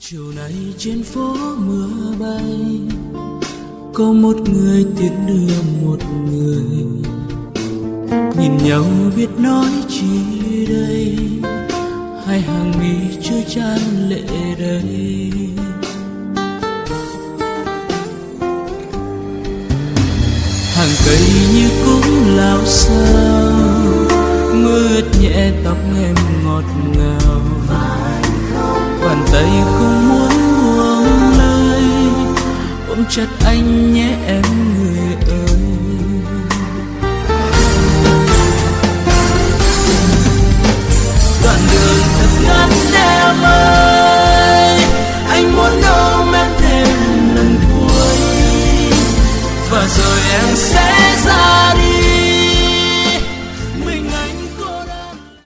Chiều nay trên phố mưa bay, có một người tiễn đưa một người, nhìn nhau biết nói chi đây, hai hàng mi trôi tràn lệ đầy. Hàng cây như cũng lao sao, mưa ướt nhẹ tóc em ngọt ngào, bàn tay không muốn buông lời, ôm chặt anh nhé em người ơi. Đoạn đường thật ngắn em ơi,